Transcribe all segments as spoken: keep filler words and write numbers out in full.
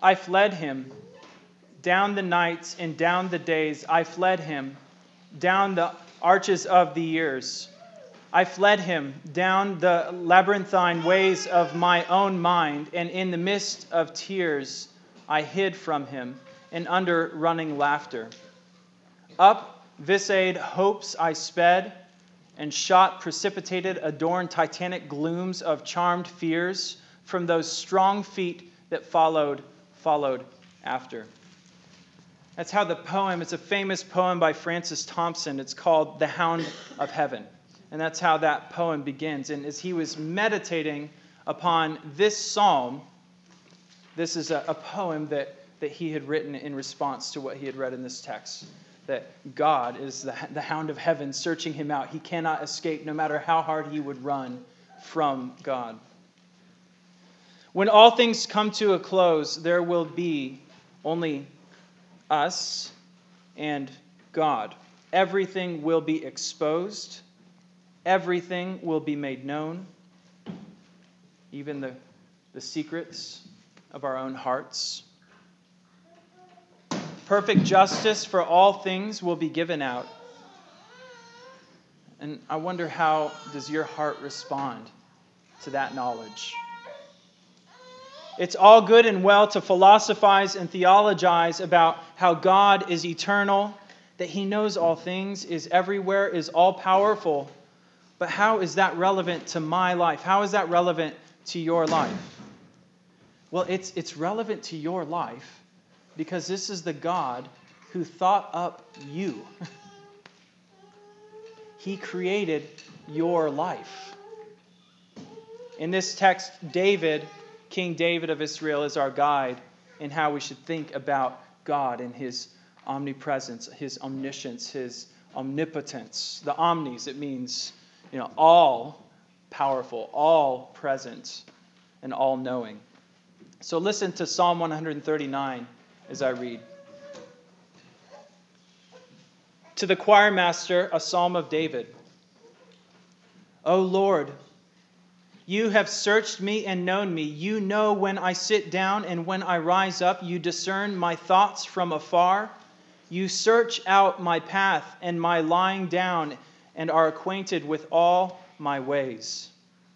I fled him. Down the nights and down the days, I fled him. Down the arches of the years, I fled him. Down the labyrinthine ways of my own mind, and in the midst of tears, I hid from him, and under running laughter. Up viscid hopes I sped, and shot precipitated, adorned titanic glooms of charmed fears from those strong feet that followed, followed after. That's how the poem, it's a famous poem by Francis Thompson. It's called The Hound of Heaven. And that's how that poem begins. And as he was meditating upon this psalm, this is a, a poem that, that he had written in response to what he had read in this text. That God is the, the hound of heaven searching him out. He cannot escape no matter how hard he would run from God. When all things come to a close, there will be only us and God. Everything will be exposed. Everything will be made known. Even the, the secrets of our own hearts. Perfect justice for all things will be given out. And I wonder, how does your heart respond to that knowledge? It's all good and well to philosophize and theologize about how God is eternal, that he knows all things, is everywhere, is all-powerful. But how is that relevant to my life? How is that relevant to your life? Well, it's, it's relevant to your life because this is the God who thought up you. He created your life. In this text, David, King David of Israel, is our guide in how we should think about God and his omnipresence, his omniscience, his omnipotence. The omnis, it means, you know, all powerful, all present, and all knowing. So listen to Psalm one thirty-nine as I read. To the choir master, a psalm of David. O Lord, you have searched me and known me. You know when I sit down and when I rise up. You discern my thoughts from afar. You search out my path and my lying down and are acquainted with all my ways.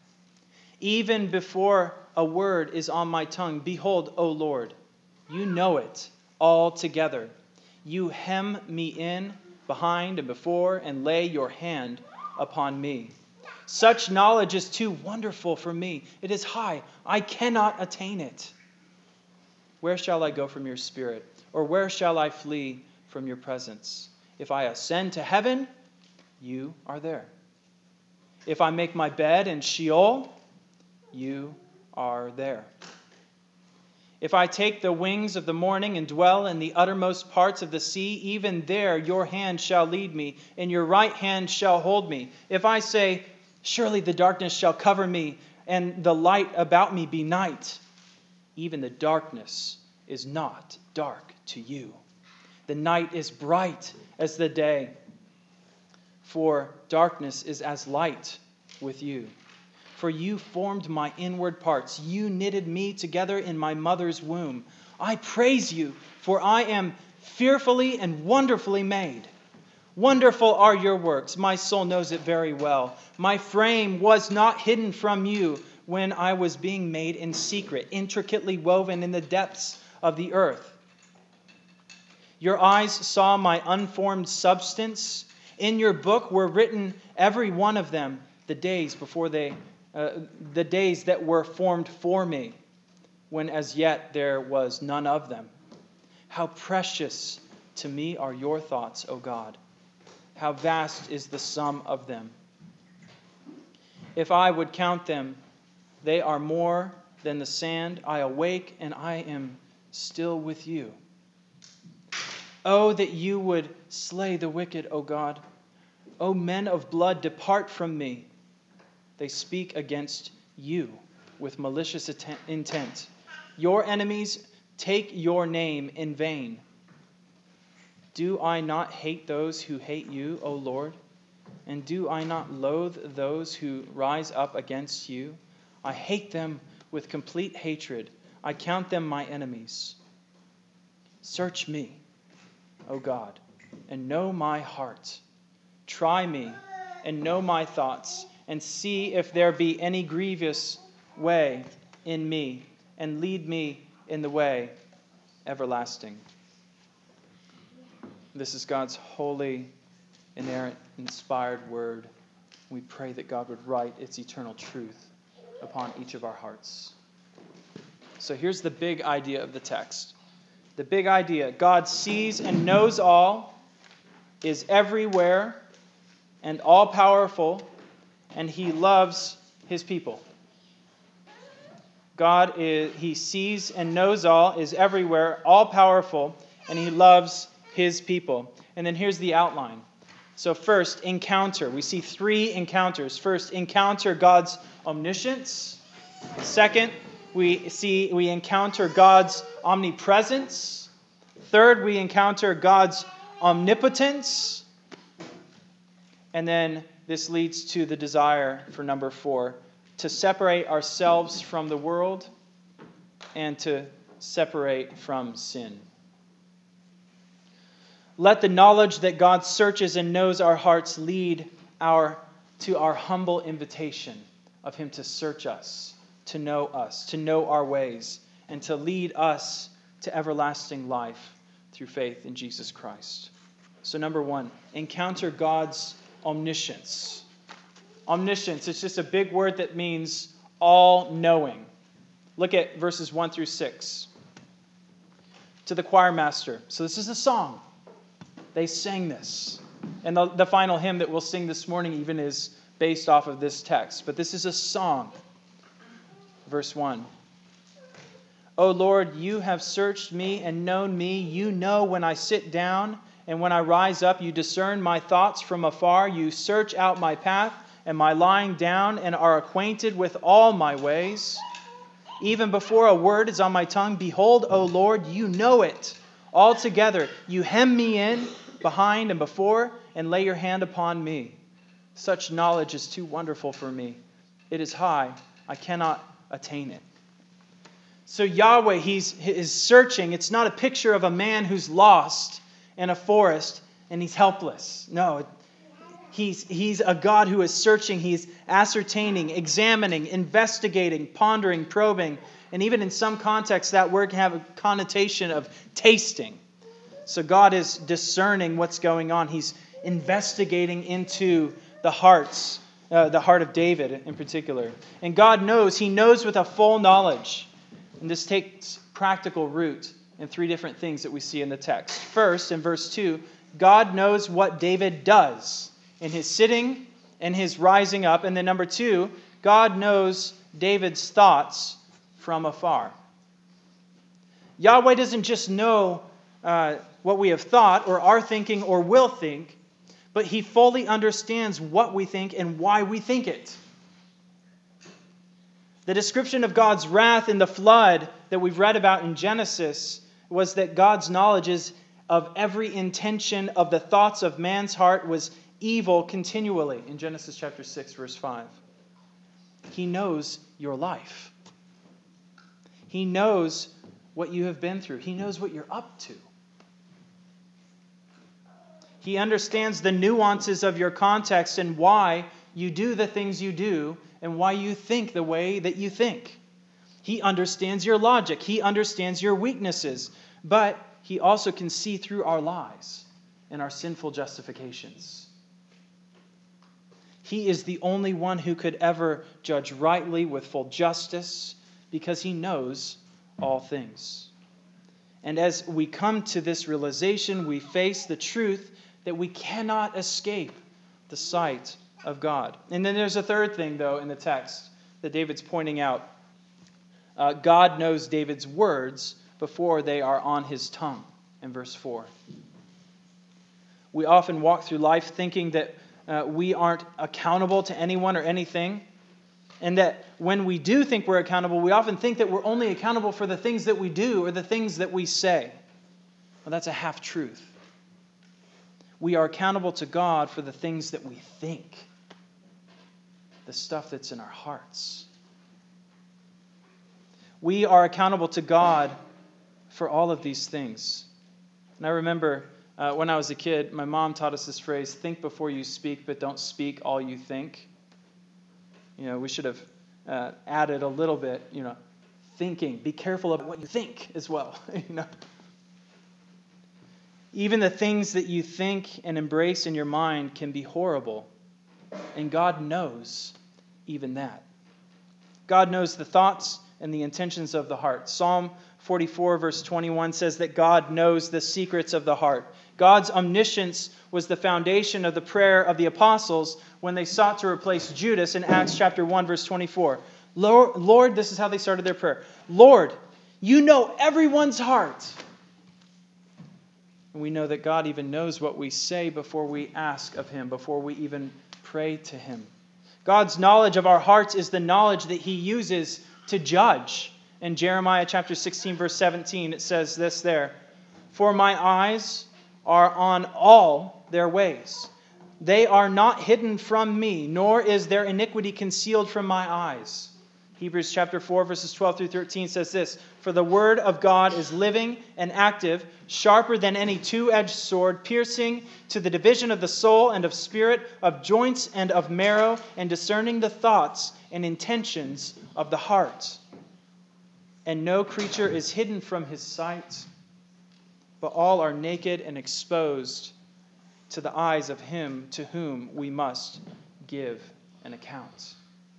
Even before a word is on my tongue, behold, O Lord, you know it altogether. You hem me in behind and before and lay your hand upon me. Such knowledge is too wonderful for me. It is high. I cannot attain it. Where shall I go from your spirit? Or where shall I flee from your presence? If I ascend to heaven, you are there. If I make my bed in Sheol, you are there. If I take the wings of the morning and dwell in the uttermost parts of the sea, even there your hand shall lead me, and your right hand shall hold me. If I say, surely the darkness shall cover me, and the light about me be night, even the darkness is not dark to you. The night is bright as the day, for darkness is as light with you. For you formed my inward parts. You knitted me together in my mother's womb. I praise you, for I am fearfully and wonderfully made. Wonderful are your works. My soul knows it very well. My frame was not hidden from you when I was being made in secret, intricately woven in the depths of the earth. Your eyes saw my unformed substance. In your book were written, every one of them, the days before they Uh, the days that were formed for me, when as yet there was none of them. How precious to me are your thoughts, O God. How vast is the sum of them. If I would count them, they are more than the sand. I awake and I am still with you. Oh, that you would slay the wicked, O God. O men of blood, depart from me. They speak against you with malicious intent. Your enemies take your name in vain. Do I not hate those who hate you, O Lord? And do I not loathe those who rise up against you? I hate them with complete hatred. I count them my enemies. Search me, O God, and know my heart. Try me and know my thoughts, and see if there be any grievous way in me, and lead me in the way everlasting. This is God's holy, inerrant, inspired word. We pray that God would write its eternal truth upon each of our hearts. So here's the big idea of the text. The big idea: God sees and knows all, is everywhere and all-powerful, and he loves his people. God is, he sees and knows all, is everywhere, all-powerful, and he loves his people. And then here's the outline. So first, encounter. We see three encounters. First, encounter God's omniscience. Second, we see we encounter God's omnipresence. Third, we encounter God's omnipotence. And then this leads to the desire for number four, to separate ourselves from the world and to separate from sin. Let the knowledge that God searches and knows our hearts lead our to our humble invitation of him to search us, to know us, to know our ways, and to lead us to everlasting life through faith in Jesus Christ. So number one, encounter God's omniscience. Omniscience, it's just a big word that means all-knowing. Look at verses one through six. To the choir master. So this is a song. They sang this. And the, the final hymn that we'll sing this morning even is based off of this text. But this is a song. Verse one. O Lord, you have searched me and known me. You know when I sit down and when I rise up. You discern my thoughts from afar. You search out my path and my lying down, and are acquainted with all my ways. Even before a word is on my tongue, behold, O Lord, you know it altogether. You hem me in behind and before, and lay your hand upon me. Such knowledge is too wonderful for me. It is high. I cannot attain it. So Yahweh, he's is searching. It's not a picture of a man who's lost in a forest and he's helpless. No, He's, he's a God who is searching, he's ascertaining, examining, investigating, pondering, probing. And even in some contexts, that word can have a connotation of tasting. So God is discerning what's going on. He's investigating into the hearts, uh, the heart of David in particular. And God knows, he knows with a full knowledge. And this takes practical root in three different things that we see in the text. First, in verse two, God knows what David does in his sitting and his rising up. And then number two, God knows David's thoughts from afar. Yahweh doesn't just know uh, what we have thought or are thinking or will think, but he fully understands what we think and why we think it. The description of God's wrath in the flood that we've read about in Genesis was that God's knowledge is of every intention of the thoughts of man's heart was evil continually, in Genesis chapter six, verse five. He knows your life. He knows what you have been through. He knows what you're up to. He understands the nuances of your context and why you do the things you do and why you think the way that you think. He understands your logic. He understands your weaknesses. But he also can see through our lies and our sinful justifications. He is the only one who could ever judge rightly with full justice because he knows all things. And as we come to this realization, we face the truth that we cannot escape the sight of God. And then there's a third thing, though, in the text that David's pointing out. Uh, God knows David's words before they are on his tongue, in verse four. We often walk through life thinking that Uh, we aren't accountable to anyone or anything. And that when we do think we're accountable, we often think that we're only accountable for the things that we do or the things that we say. Well, that's a half-truth. We are accountable to God for the things that we think, the stuff that's in our hearts. We are accountable to God for all of these things. And I remember uh, when I was a kid, my mom taught us this phrase, think before you speak, but don't speak all you think. You know, we should have uh, added a little bit, you know, thinking. Be careful about what you think as well. you know. Even the things that you think and embrace in your mind can be horrible. And God knows even that. God knows the thoughts and the intentions of the heart. Psalm forty-four, verse twenty-one says that God knows the secrets of the heart. God's omniscience was the foundation of the prayer of the apostles when they sought to replace Judas in Acts chapter one, verse twenty-four. Lord, Lord, this is how they started their prayer. Lord, you know everyone's heart. And we know that God even knows what we say before we ask of him, before we even pray to him. God's knowledge of our hearts is the knowledge that he uses to judge. In Jeremiah chapter sixteen, verse seventeen, it says this there, "For my eyes are on all their ways. They are not hidden from me, nor is their iniquity concealed from my eyes." Hebrews chapter four, verses twelve through thirteen says this, "For the word of God is living and active, sharper than any two-edged sword, piercing to the division of the soul and of spirit, of joints and of marrow, and discerning the thoughts and intentions of the heart. And no creature is hidden from his sight, but all are naked and exposed to the eyes of him to whom we must give an account."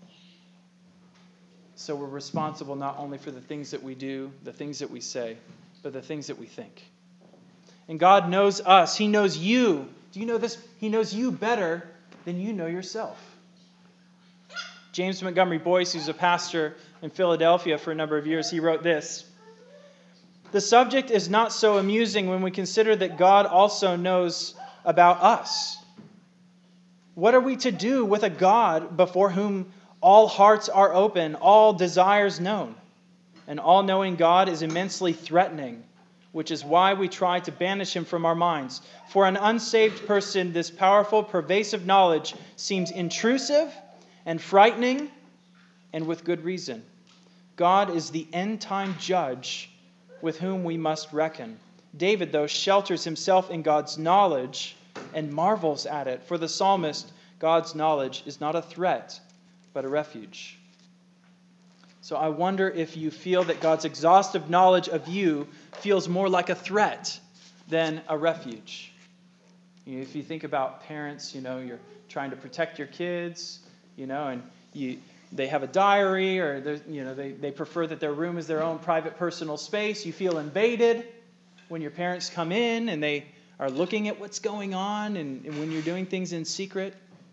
So we're responsible not only for the things that we do, the things that we say, but the things that we think. And God knows us. He knows you. Do you know this? He knows you better than you know yourself. James Montgomery Boyce, who's a pastor in Philadelphia for a number of years, he wrote this, "The subject is not so amusing when we consider that God also knows about us. What are we to do with a God before whom all hearts are open, all desires known? An all-knowing God is immensely threatening, which is why we try to banish him from our minds. For an unsaved person, this powerful, pervasive knowledge seems intrusive and frightening, and with good reason. God is the end-time judge with whom we must reckon. David, though, shelters himself in God's knowledge and marvels at it. For the psalmist, God's knowledge is not a threat, but a refuge." So I wonder if you feel that God's exhaustive knowledge of you feels more like a threat than a refuge. You know, if you think about parents, you know, you're trying to protect your kids, you know, and you they have a diary, or you know they, they prefer that their room is their own private personal space. You feel invaded when your parents come in and they are looking at what's going on, and, and when you're doing things in secret.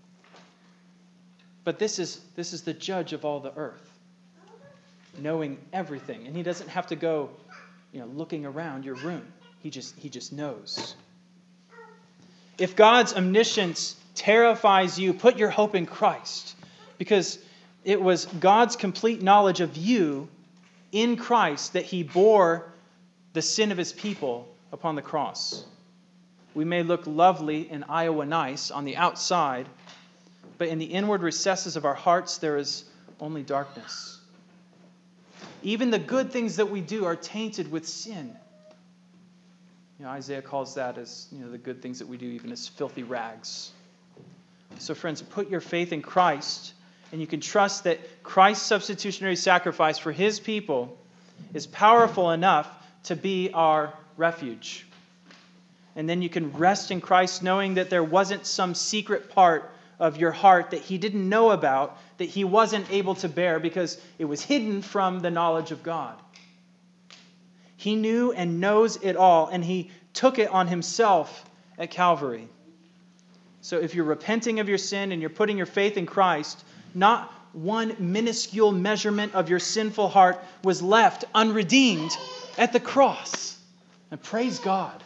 But this is this is the judge of all the earth, knowing everything. And he doesn't have to go, you know, looking around your room. He just he just knows. If God's omniscience terrifies you, put your hope in Christ, because it was God's complete knowledge of you in Christ that he bore the sin of his people upon the cross. We may look lovely in Iowa nice on the outside, but in the inward recesses of our hearts there is only darkness. Even the good things that we do are tainted with sin. You know, Isaiah calls that as, you know, the good things that we do even as filthy rags. So friends, put your faith in Christ, and you can trust that Christ's substitutionary sacrifice for his people is powerful enough to be our refuge. And then you can rest in Christ knowing that there wasn't some secret part of your heart that he didn't know about, that he wasn't able to bear because it was hidden from the knowledge of God. He knew and knows it all, and he took it on himself at Calvary. So if you're repenting of your sin and you're putting your faith in Christ, not one minuscule measurement of your sinful heart was left unredeemed at the cross. And praise God.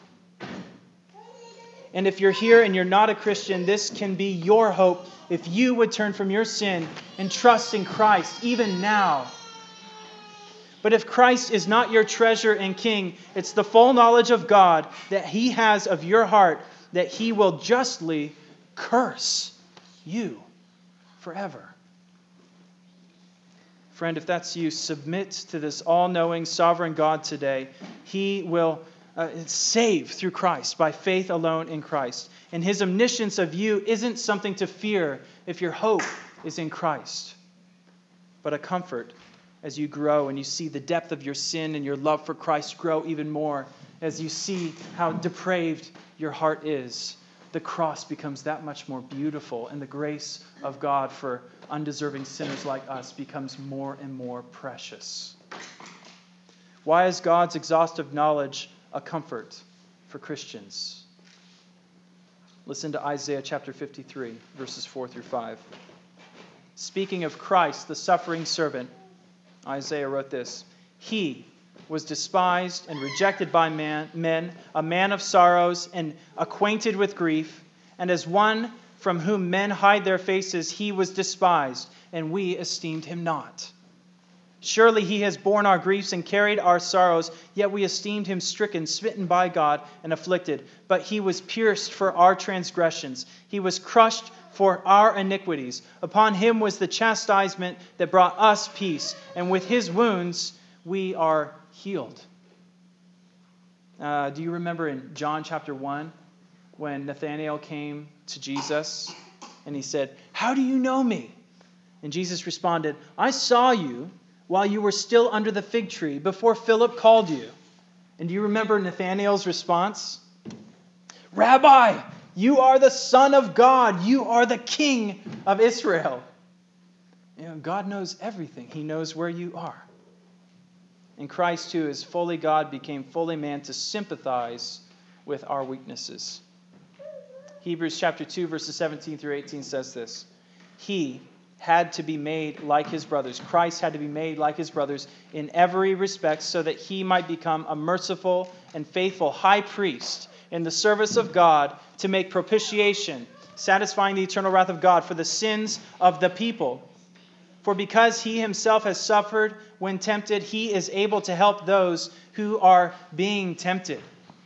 And if you're here and you're not a Christian, this can be your hope if you would turn from your sin and trust in Christ, even now. But if Christ is not your treasure and king, it's the full knowledge of God that he has of your heart that he will justly curse you forever. Friend, if that's you, submit to this all-knowing, sovereign God today. He will uh, save through Christ, by faith alone in Christ. And his omniscience of you isn't something to fear if your hope is in Christ, but a comfort as you grow and you see the depth of your sin and your love for Christ grow even more, as you see how depraved your heart is. The cross becomes that much more beautiful, and the grace of God for undeserving sinners like us becomes more and more precious. Why is God's exhaustive knowledge a comfort for Christians? Listen to Isaiah chapter fifty-three, verses four through five. Speaking of Christ, the suffering servant, Isaiah wrote this: He was despised and rejected by man, men, a man of sorrows and acquainted with grief, and as one from whom men hide their faces, he was despised, and we esteemed him not. Surely he has borne our griefs and carried our sorrows, yet we esteemed him stricken, smitten by God, and afflicted. But he was pierced for our transgressions. He was crushed for our iniquities. Upon him was the chastisement that brought us peace, and with his wounds we are healed. Uh, do you remember in John chapter one when Nathanael came to Jesus and he said, "How do you know me?" And Jesus responded, "I saw you while you were still under the fig tree before Philip called you." And do you remember Nathanael's response? "Rabbi, you are the Son of God. You are the King of Israel." You know, God knows everything. He knows where you are. And Christ, who is fully God, became fully man to sympathize with our weaknesses. Hebrews chapter two, verses seventeen through eighteen says this: He had to be made like his brothers. Christ had to be made like his brothers in every respect, so that he might become a merciful and faithful high priest in the service of God to make propitiation, satisfying the eternal wrath of God for the sins of the people. For because he himself has suffered when tempted, he is able to help those who are being tempted.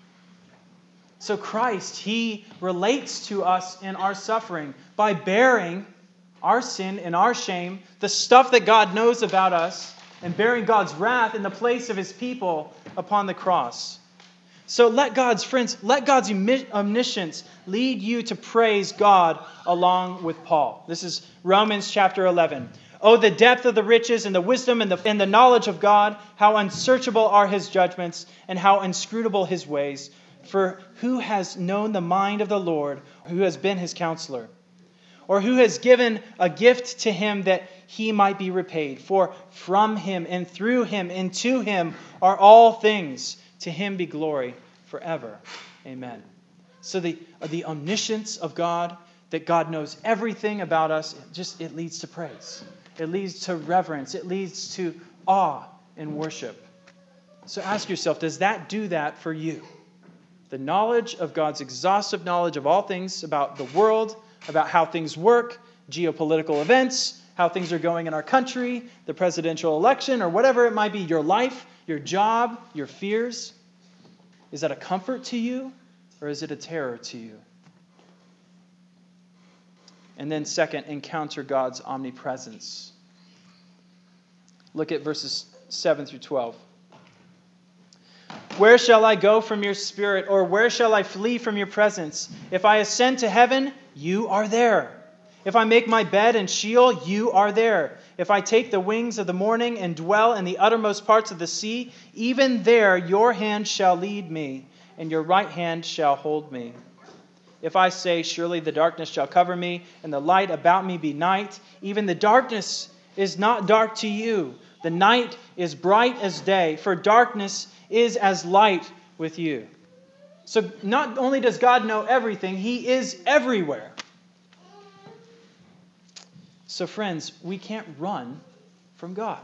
So Christ, he relates to us in our suffering by bearing our sin and our shame, the stuff that God knows about us, and bearing God's wrath in the place of his people upon the cross. So let God's friends, let God's omniscience lead you to praise God along with Paul. This is Romans chapter eleven. Oh, the depth of the riches and the wisdom and the, and the knowledge of God, how unsearchable are his judgments and how inscrutable his ways. For who has known the mind of the Lord, who has been his counselor? Or who has given a gift to him that he might be repaid? For from him and through him and to him are all things. To him be glory forever. Amen. So the, the omniscience of God, that God knows everything about us, it just it leads to praise. It leads to reverence. It leads to awe and worship. So ask yourself, does that do that for you? The knowledge of God's exhaustive knowledge of all things about the world, about how things work, geopolitical events, how things are going in our country, the presidential election, or whatever it might be, your life, your job, your fears. Is that a comfort to you, or is it a terror to you? And then second, encounter God's omnipresence. Look at verses seven through twelve. Where shall I go from your spirit, or where shall I flee from your presence? If I ascend to heaven, you are there. If I make my bed in Sheol, you are there. If I take the wings of the morning and dwell in the uttermost parts of the sea, even there your hand shall lead me, and your right hand shall hold me. If I say, surely the darkness shall cover me, and the light about me be night, even the darkness is not dark to you. The night is bright as day, for darkness is as light with you. So not only does God know everything, he is everywhere. So friends, we can't run from God.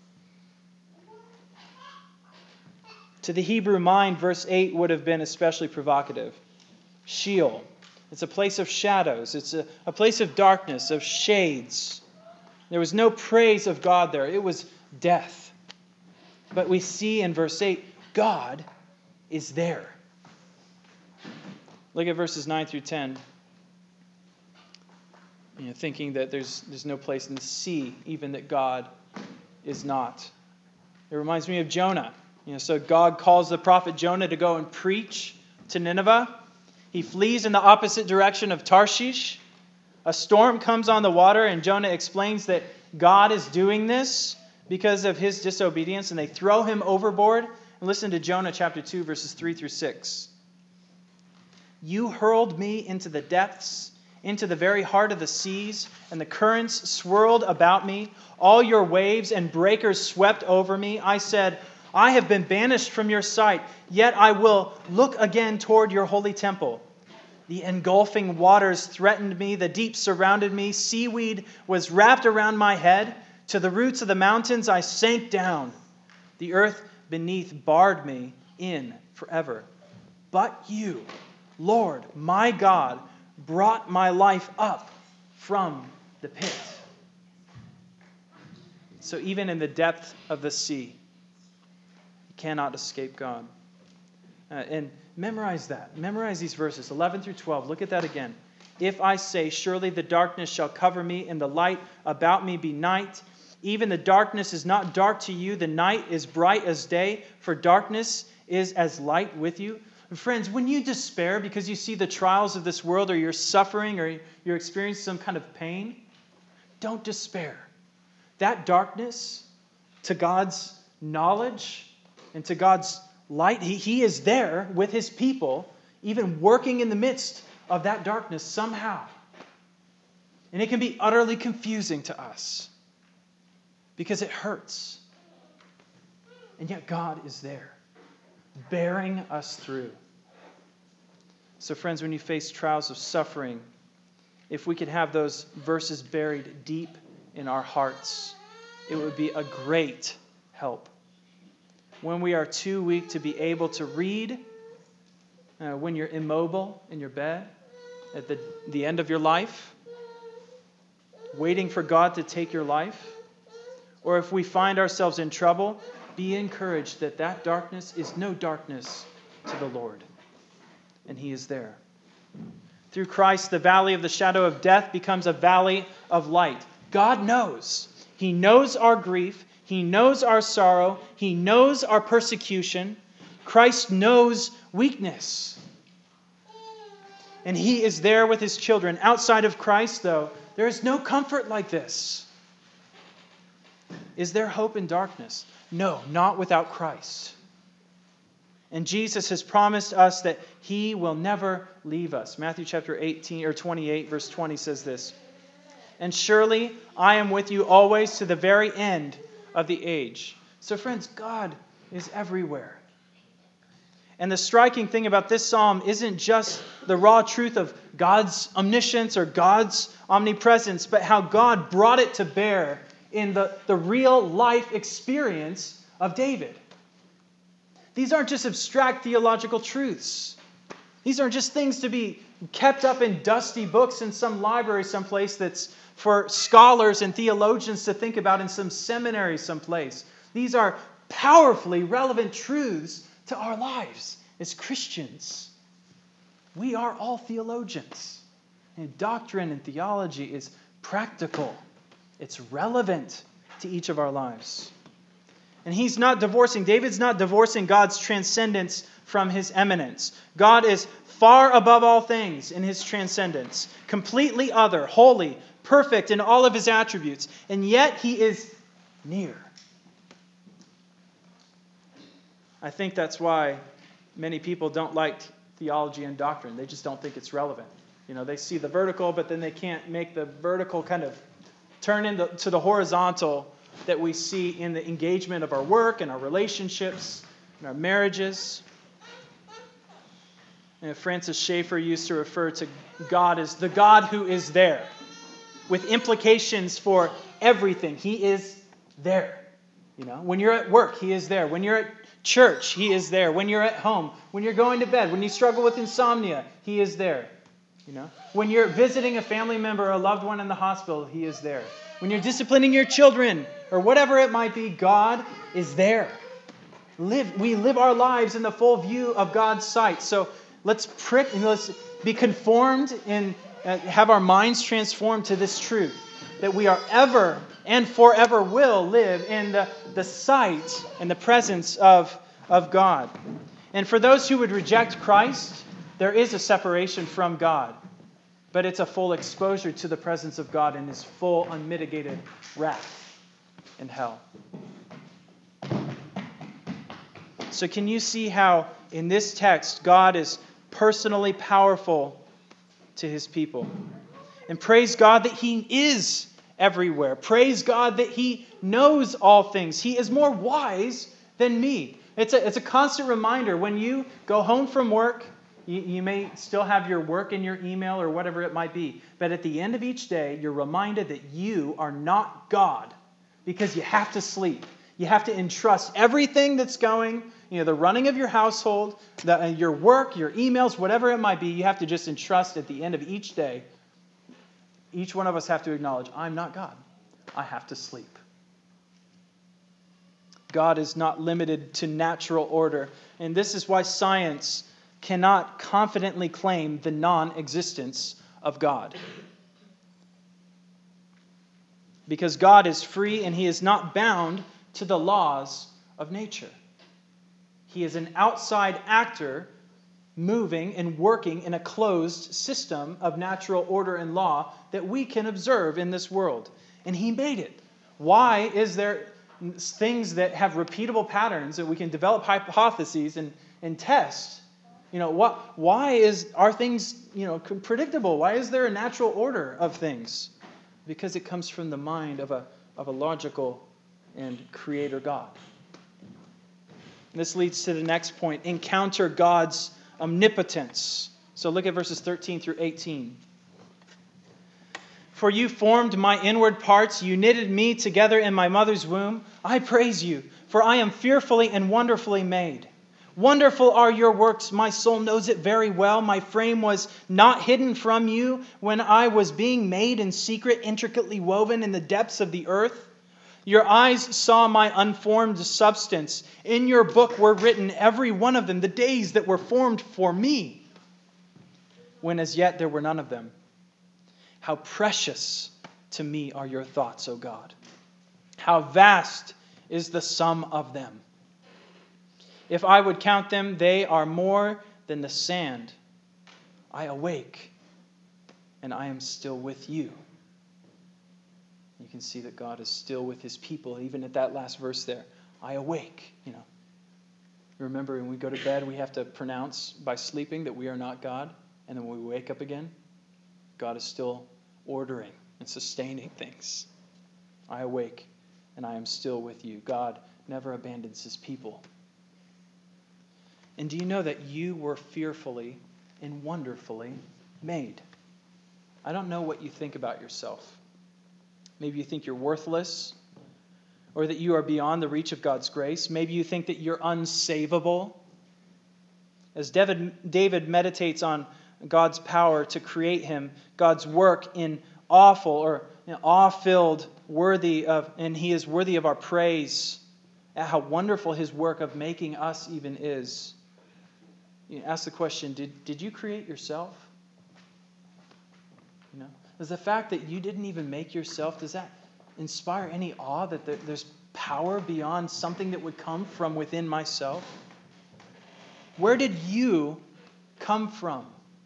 To the Hebrew mind, verse eight would have been especially provocative. Sheol. It's a place of shadows. It's a, a place of darkness, of shades. There was no praise of God there. It was death. But we see in verse eight, God is there. Look at verses nine through ten. You know, thinking that there's, there's no place in the sea, even that God is not. It reminds me of Jonah. You know, so God calls the prophet Jonah to go and preach to Nineveh. He flees in the opposite direction of Tarshish. A storm comes on the water, and Jonah explains that God is doing this because of his disobedience, and they throw him overboard. And listen to Jonah chapter two, verses three through six. You hurled me into the depths, into the very heart of the seas, and the currents swirled about me. All your waves and breakers swept over me. I said, I have been banished from your sight, yet I will look again toward your holy temple. The engulfing waters threatened me, the deep surrounded me, seaweed was wrapped around my head. To the roots of the mountains I sank down. The earth beneath barred me in forever. But you, Lord, my God, brought my life up from the pit. So even in the depth of the sea, you cannot escape God. Uh, and memorize that. Memorize these verses, eleven through twelve. Look at that again. If I say, surely the darkness shall cover me, and the light about me be night, even the darkness is not dark to you, the night is bright as day, for darkness is as light with you. And friends, when you despair because you see the trials of this world, or you're suffering, or you're experiencing some kind of pain, don't despair. That darkness, to God's knowledge and to God's light, he, he is there with his people, even working in the midst of that darkness somehow. And it can be utterly confusing to us because it hurts. And yet God is there, bearing us through. So friends, when you face trials of suffering, if we could have those verses buried deep in our hearts, it would be a great help. When we are too weak to be able to read, uh, when you're immobile in your bed, at the, the end of your life, waiting for God to take your life, or if we find ourselves in trouble, be encouraged that that darkness is no darkness to the Lord, and he is there. Through Christ, the valley of the shadow of death becomes a valley of light. God knows. He knows our grief. He knows our sorrow. He knows our persecution. Christ knows weakness. And he is there with his children. Outside of Christ, though, there is no comfort like this. Is there hope in darkness? No, not without Christ. And Jesus has promised us that he will never leave us. Matthew chapter eighteen or twenty-eight, verse twenty says this. And surely I am with you always to the very end of the age. So friends, God is everywhere. And the striking thing about this psalm isn't just the raw truth of God's omniscience or God's omnipresence, but how God brought it to bear in the, the real life experience of David. These aren't just abstract theological truths. These aren't just things to be kept up in dusty books in some library someplace that's for scholars and theologians to think about in some seminary someplace. These are powerfully relevant truths to our lives as Christians. We are all theologians. And doctrine and theology is practical. It's relevant to each of our lives. And he's not divorcing, David's not divorcing God's transcendence from his eminence. God is far above all things in his transcendence, completely other, holy, perfect in all of his attributes, and yet he is near. I think that's why many people don't like theology and doctrine. They just don't think it's relevant. You know, they see the vertical, but then they can't make the vertical kind of turn into to the horizontal that we see in the engagement of our work and our relationships and our marriages. And Francis Schaeffer used to refer to God as the God who is there, with implications for everything. He is there. You know, when you're at work, he is there. When you're at church, he is there. When you're at home, when you're going to bed, when you struggle with insomnia, he is there. You know, when you're visiting a family member or a loved one in the hospital, he is there. When you're disciplining your children or whatever it might be, God is there. Live, we live our lives in the full view of God's sight. So let's prick and let's be conformed and uh, have our minds transformed to this truth, that we are ever and forever will live in the, the sight and the presence of, of God. And for those who would reject Christ, there is a separation from God. But it's a full exposure to the presence of God and His full unmitigated wrath in hell. So can you see how in this text God is personally powerful to His people? And praise God that He is everywhere. Praise God that He knows all things. He is more wise than me. It's a, it's a constant reminder. When you go home from work, you, you may still have your work in your email or whatever it might be. But at the end of each day, you're reminded that you are not God because you have to sleep. You have to entrust everything that's going, you know, the running of your household, the, uh, your work, your emails, whatever it might be, you have to just entrust at the end of each day. Each one of us have to acknowledge, I'm not God. I have to sleep. God is not limited to natural order. And this is why science cannot confidently claim the non-existence of God. Because God is free and He is not bound to the laws of nature. He is an outside actor moving and working in a closed system of natural order and law that we can observe in this world. And He made it. Why is there things that have repeatable patterns that we can develop hypotheses and, and test? You know, what, why is are things, you know, predictable? Why is there a natural order of things? Because it comes from the mind of a, of a logical and creator God. This leads to the next point. Encounter God's omnipotence. So look at verses thirteen through eighteen. For you formed my inward parts. You knitted me together in my mother's womb. I praise you, for I am fearfully and wonderfully made. Wonderful are your works. My soul knows it very well. My frame was not hidden from you when I was being made in secret, intricately woven in the depths of the earth. Your eyes saw my unformed substance. In your book were written, every one of them, the days that were formed for me, when as yet there were none of them. How precious to me are your thoughts, O God. How vast is the sum of them. If I would count them, they are more than the sand. I awake, and I am still with you. You can see that God is still with His people, even at that last verse there. I awake, you know. Remember, when we go to bed, we have to pronounce by sleeping that we are not God. And then when we wake up again, God is still ordering and sustaining things. I awake, and I am still with you. God never abandons His people. And do you know that you were fearfully and wonderfully made? I don't know what you think about yourself. Maybe you think you're worthless, or that you are beyond the reach of God's grace. Maybe you think that you're unsavable. As David, David meditates on God's power to create him, God's work in awful or you know, awe-filled, worthy of, and He is worthy of our praise, at how wonderful His work of making us even is. You ask the question, did, did you create yourself? You know, does the fact that you didn't even make yourself, does that inspire any awe that there, there's power beyond something that would come from within myself? Where did you come from?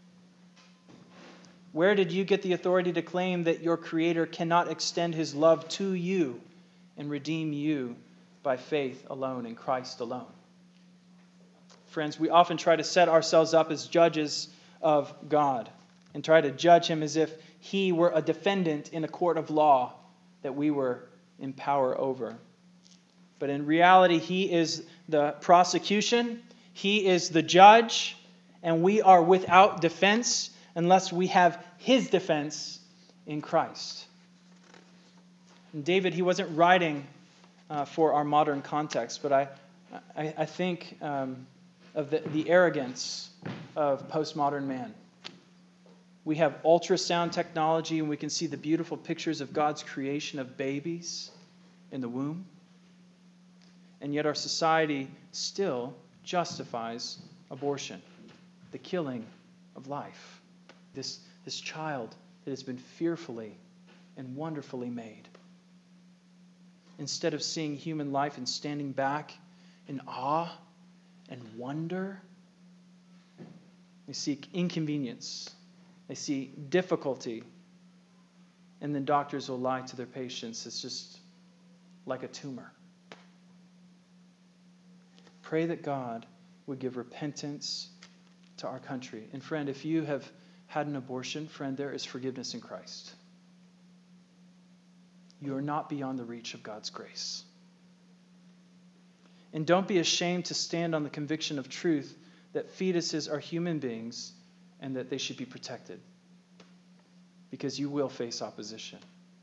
Where did you get the authority to claim that your Creator cannot extend His love to you and redeem you by faith alone in Christ alone? Friends, we often try to set ourselves up as judges of God and try to judge Him as if He were a defendant in a court of law that we were in power over. But in reality, He is the prosecution, He is the judge, and we are without defense unless we have His defense in Christ. And David, he wasn't writing uh, for our modern context, but I, I, I think um, of the, the arrogance of postmodern man. We have ultrasound technology, and we can see the beautiful pictures of God's creation of babies in the womb. And yet our society still justifies abortion, the killing of life. This, this child that has been fearfully and wonderfully made. Instead of seeing human life and standing back in awe and wonder, they see inconvenience. They see difficulty. And then doctors will lie to their patients. It's just like a tumor. Pray that God would give repentance to our country. And friend, if you have had an abortion, friend, there is forgiveness in Christ. You are not beyond the reach of God's grace. And don't be ashamed to stand on the conviction of truth that fetuses are human beings and that they should be protected, because you will face opposition.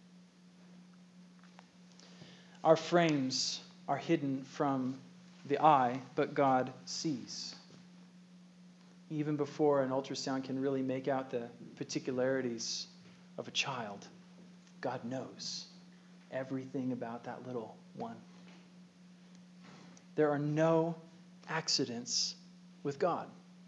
Our frames are hidden from the eye, but God sees. Even before an ultrasound can really make out the particularities of a child, God knows everything about that little one. There are no accidents with God.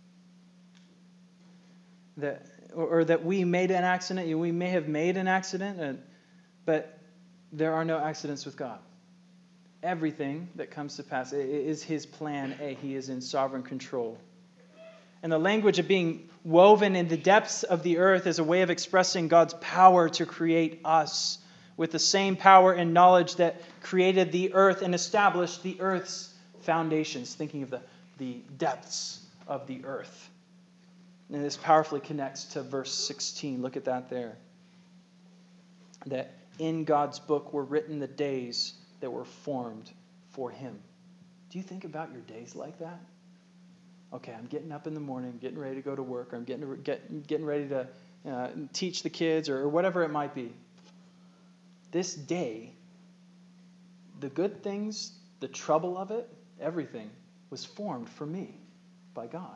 That, or, or that we made an accident, we may have made an accident, and, but there are no accidents with God. Everything that comes to pass is His plan A. He is in sovereign control. And the language of being woven in the depths of the earth is a way of expressing God's power to create us with the same power and knowledge that created the earth and established the earth's foundations, thinking of the, the depths of the earth. And this powerfully connects to verse sixteen. Look at that there. That in God's book were written the days that were formed for Him. Do you think about your days like that? Okay, I'm getting up in the morning, getting ready to go to work, or I'm getting, get, getting ready to uh, teach the kids, or, or whatever it might be. This day, the good things, the trouble of it, everything was formed for me by God.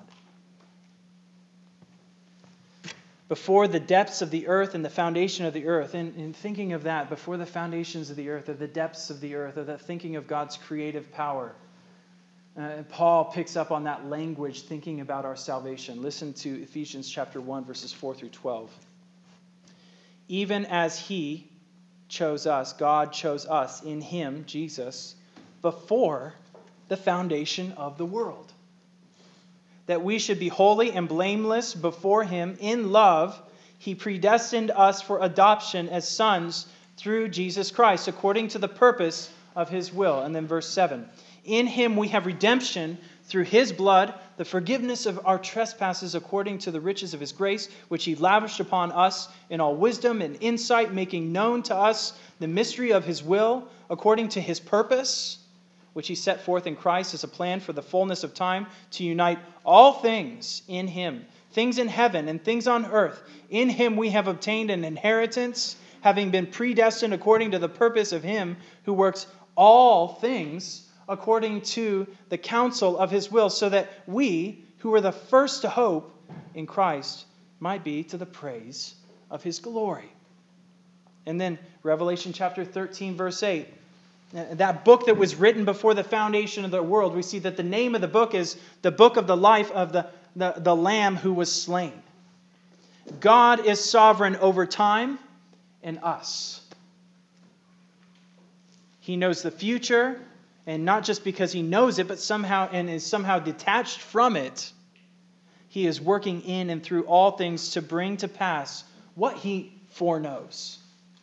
Before the depths of the earth and the foundation of the earth, and, and thinking of that, before the foundations of the earth, or the depths of the earth, or that thinking of God's creative power, uh, Paul picks up on that language, thinking about our salvation. Listen to Ephesians chapter one, verses four through twelve. Even as He chose us, God chose us in Him, Jesus, before the foundation of the world, that we should be holy and blameless before Him. In love, He predestined us for adoption as sons through Jesus Christ, according to the purpose of His will. And then verse seven. In Him we have redemption through His blood, the forgiveness of our trespasses according to the riches of His grace, which He lavished upon us in all wisdom and insight, making known to us the mystery of His will, according to His purpose, which He set forth in Christ as a plan for the fullness of time, to unite all things in Him, things in heaven and things on earth. In Him we have obtained an inheritance, having been predestined according to the purpose of Him who works all things according to the counsel of His will, so that we, who were the first to hope in Christ, might be to the praise of His glory. And then Revelation chapter thirteen, verse eight. That book that was written before the foundation of the world, we see that the name of the book is the book of the life of the, the, the Lamb who was slain. God is sovereign over time and us. He knows the future, and not just because He knows it, but somehow and is somehow detached from it. He is working in and through all things to bring to pass what He foreknows.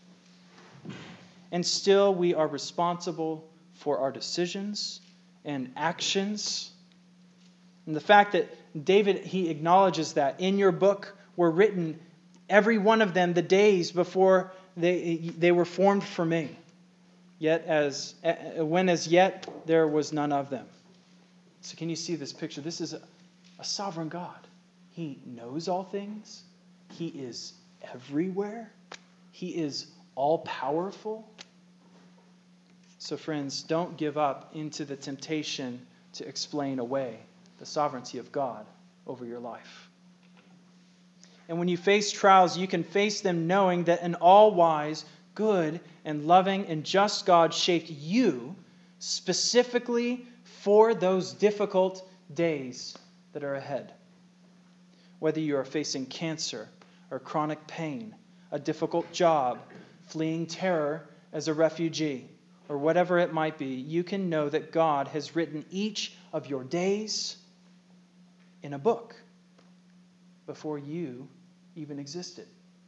And still we are responsible for our decisions and actions. And the fact that David, he acknowledges that in your book were written, every one of them, the days before they, they were formed for me. Yet as when as yet there was none of them. So can you see this picture? This is a, a sovereign God. He knows all things. He is everywhere. He is all-powerful. So friends, don't give up into the temptation to explain away the sovereignty of God over your life. And when you face trials, you can face them knowing that an all-wise, good, and loving and just God shaped you specifically for those difficult days that are ahead. Whether you are facing cancer or chronic pain, a difficult job, fleeing terror as a refugee, or whatever it might be, you can know that God has written each of your days in a book before you even existed.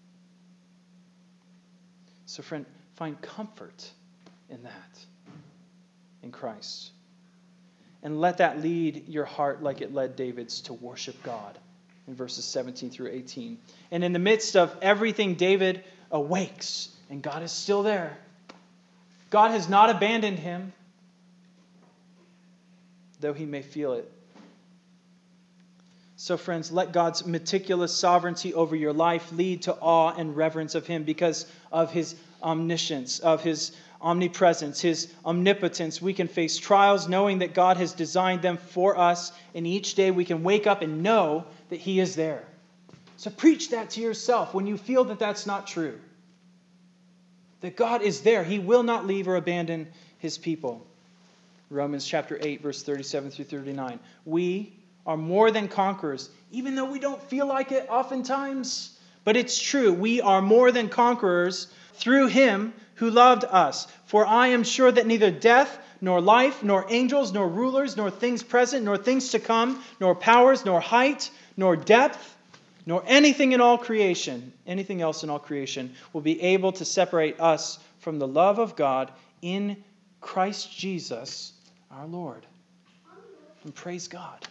So, friend, find comfort in that, in Christ. And let that lead your heart like it led David's to worship God in verses seventeen through eighteen. And in the midst of everything, David awakes, and God is still there. God has not abandoned him, though he may feel it. So, friends, let God's meticulous sovereignty over your life lead to awe and reverence of him because of his omniscience, of his omnipresence, his omnipotence. We can face trials knowing that God has designed them for us, and each day we can wake up and know that he is there. So preach that to yourself when you feel that that's not true. That God is there. He will not leave or abandon his people. Romans chapter eight, verse thirty-seven through thirty-nine. We are more than conquerors, even though we don't feel like it oftentimes. But it's true. We are more than conquerors through him who loved us. For I am sure that neither death, nor life, nor angels, nor rulers, nor things present, nor things to come, nor powers, nor height, nor depth, nor anything in all creation, anything else in all creation, will be able to separate us from the love of God in Christ Jesus our Lord. And praise God.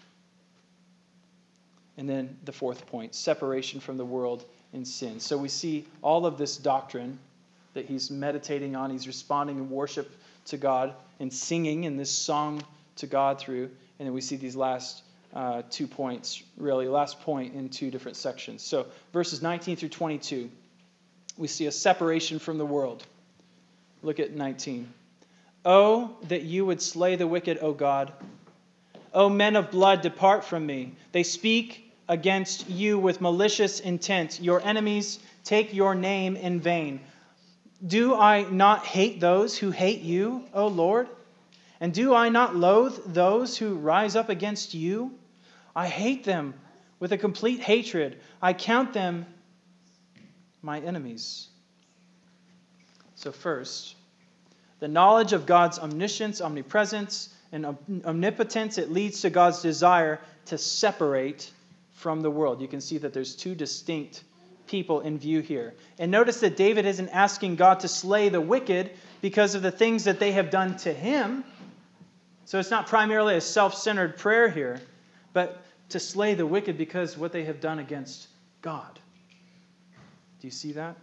And then the fourth point, separation from the world and sin. So we see all of this doctrine that he's meditating on. He's responding in worship to God and singing in this song to God through. And then we see these last uh, two points, really, last point in two different sections. So verses nineteen through twenty-two, we see a separation from the world. Look at nineteen. Oh, that you would slay the wicked, O God. O men of blood, depart from me. They speak against you with malicious intent. Your enemies take your name in vain. Do I not hate those who hate you, O Lord? And do I not loathe those who rise up against you? I hate them with a complete hatred. I count them my enemies. So first, the knowledge of God's omniscience, omnipresence, and omnipotence, it leads to God's desire to separate from the world. You can see that there's two distinct people in view here. And notice that David isn't asking God to slay the wicked because of the things that they have done to him. So it's not primarily a self-centered prayer here, but to slay the wicked because what they have done against God. Do you see that?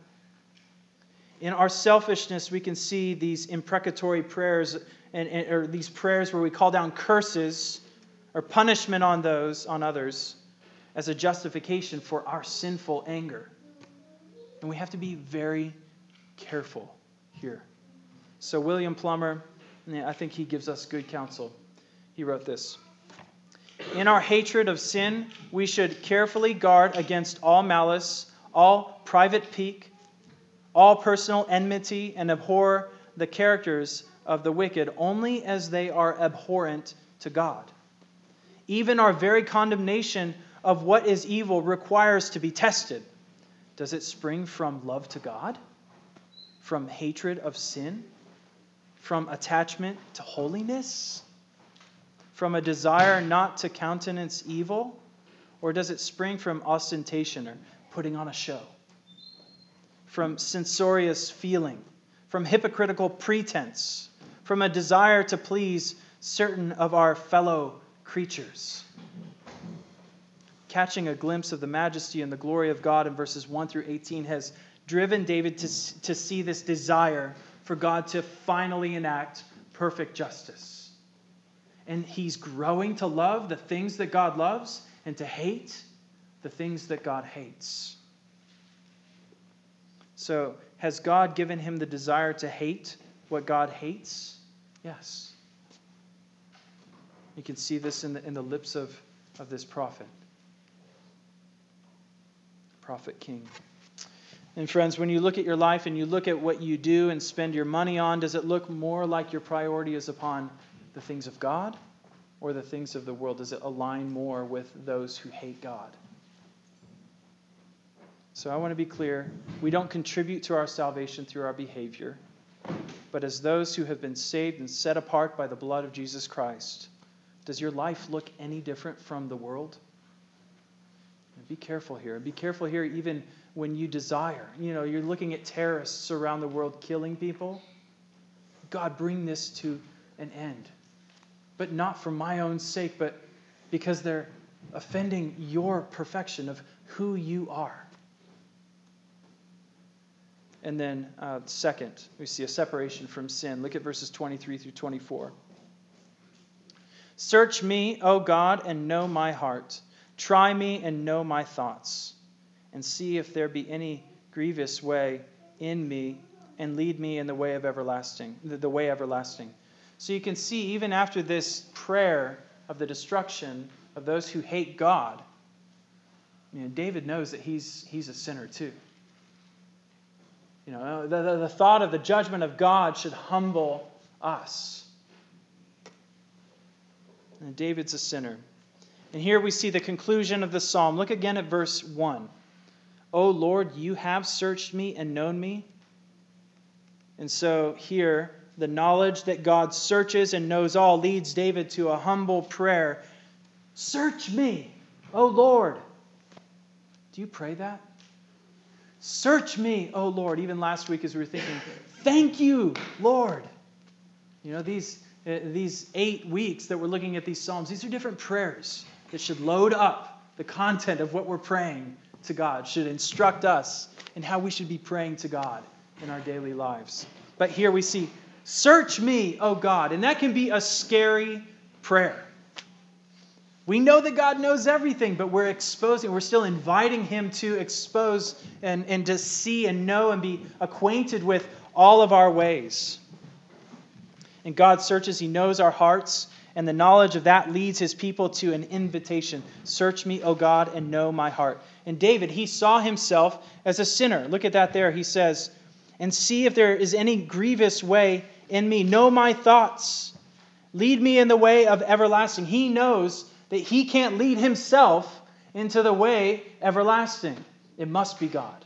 In our selfishness, we can see these imprecatory prayers, and, and or these prayers where we call down curses or punishment on those, on others, as a justification for our sinful anger. And we have to be very careful here. So William Plummer, I think he gives us good counsel. He wrote this. In our hatred of sin, we should carefully guard against all malice, all private pique, all personal enmity, and abhor the characters of the wicked only as they are abhorrent to God. Even our very condemnation of what is evil requires to be tested. Does it spring from love to God? From hatred of sin? From attachment to holiness? From a desire not to countenance evil? Or does it spring from ostentation or putting on a show? From censorious feeling? From hypocritical pretense? From a desire to please certain of our fellow creatures? Catching a glimpse of the majesty and the glory of God in verses one through eighteen has driven David to, to see this desire for God to finally enact perfect justice. And he's growing to love the things that God loves and to hate the things that God hates. So, has God given him the desire to hate what God hates? Yes. You can see this in the, in the lips of, of this prophet. Prophet King. And friends, when you look at your life and you look at what you do and spend your money on, does it look more like your priority is upon the things of God or the things of the world? Does it align more with those who hate God? So I want to be clear. We don't contribute to our salvation through our behavior, but as those who have been saved and set apart by the blood of Jesus Christ. Does your life look any different from the world? And be careful here. Be careful here even when you desire. You know, you're looking at terrorists around the world killing people. God, bring this to an end. But not for my own sake, but because they're offending your perfection of who you are. And then uh, second, we see a separation from sin. Look at verses twenty-three through twenty-four. Search me, O God, and know my heart. Try me and know my thoughts, and see if there be any grievous way in me, and lead me in the way of everlasting, the, the way everlasting. So you can see, even after this prayer of the destruction of those who hate God, you know, David knows that he's he's a sinner too. You know, the, the, the thought of the judgment of God should humble us. And David's a sinner. And here we see the conclusion of the psalm. Look again at verse one. O Lord, you have searched me and known me. And so here, the knowledge that God searches and knows all leads David to a humble prayer. Search me, O Lord. Do you pray that? Search me, O Lord. Even last week as we were thinking, thank you, Lord. You know, these, uh, these eight weeks that we're looking at these Psalms, these are different prayers that should load up the content of what we're praying to God, should instruct us in how we should be praying to God in our daily lives. But here we see, search me, O God. And that can be a scary prayer. We know that God knows everything, but we're exposing, we're still inviting Him to expose and, and to see and know and be acquainted with all of our ways. And God searches, He knows our hearts, and the knowledge of that leads His people to an invitation. Search me, O God, and know my heart. And David, he saw himself as a sinner. Look at that there. He says, and see if there is any grievous way in me. Know my thoughts. Lead me in the way of everlasting. He knows that he can't lead himself into the way everlasting. It must be God.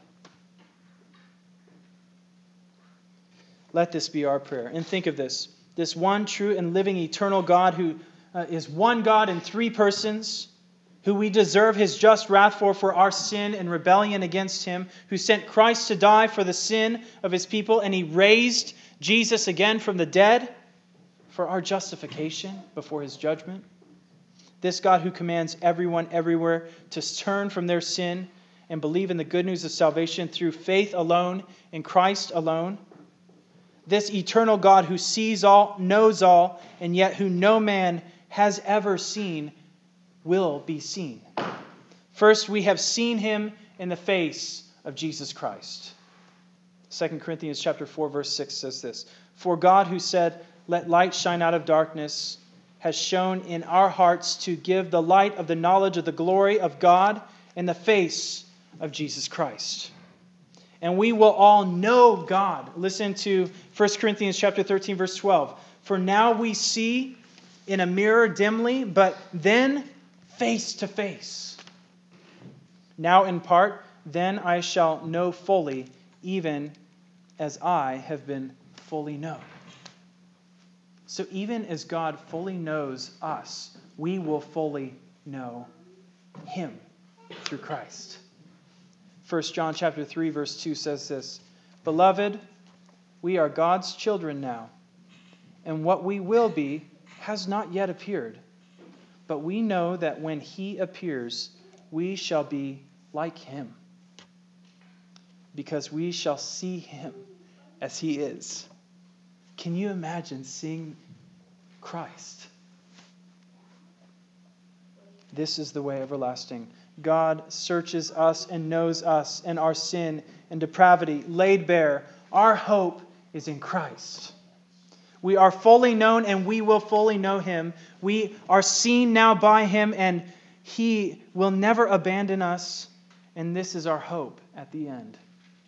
Let this be our prayer. And think of this. This one true and living eternal God who uh, is one God in three persons, who we deserve His just wrath for, for our sin and rebellion against Him, who sent Christ to die for the sin of His people, and He raised Jesus again from the dead for our justification before His judgment. This God who commands everyone everywhere to turn from their sin and believe in the good news of salvation through faith alone in Christ alone. This eternal God who sees all, knows all, and yet who no man has ever seen will be seen. First, we have seen Him in the face of Jesus Christ. Second Corinthians chapter four, verse six says this, for God who said, let light shine out of darkness, has shown in our hearts to give the light of the knowledge of the glory of God in the face of Jesus Christ. And we will all know God. Listen to First Corinthians chapter thirteen, verse twelve. For now we see in a mirror dimly, but then face to face. Now in part, then I shall know fully, even as I have been fully known. So even as God fully knows us, we will fully know Him through Christ. First John chapter three, verse two says this, beloved, we are God's children now, and what we will be has not yet appeared. But we know that when He appears, we shall be like Him, because we shall see Him as He is. Can you imagine seeing Christ? This is the way everlasting. God searches us and knows us and our sin and depravity laid bare. Our hope is in Christ. We are fully known and we will fully know Him. We are seen now by Him and He will never abandon us. And this is our hope at the end.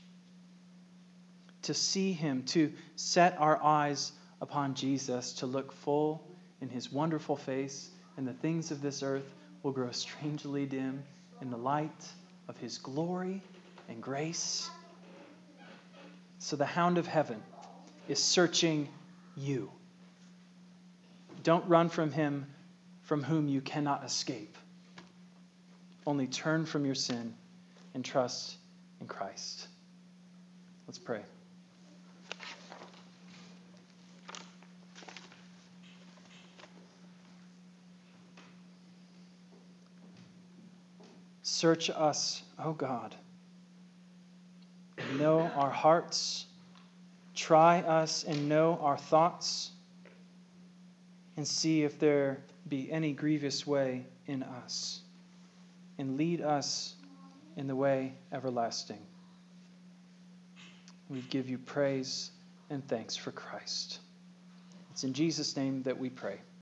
To see Him, to set our eyes upon Jesus, to look full in His wonderful face, and the things of this earth will grow strangely dim in the light of His glory and grace. So the hound of heaven is searching you. Don't run from him from whom you cannot escape. Only turn from your sin and trust in Christ. Let's pray. Search us, O God. Know our hearts. Try us and know our thoughts. And see if there be any grievous way in us. And lead us in the way everlasting. We give you praise and thanks for Christ. It's in Jesus' name that we pray.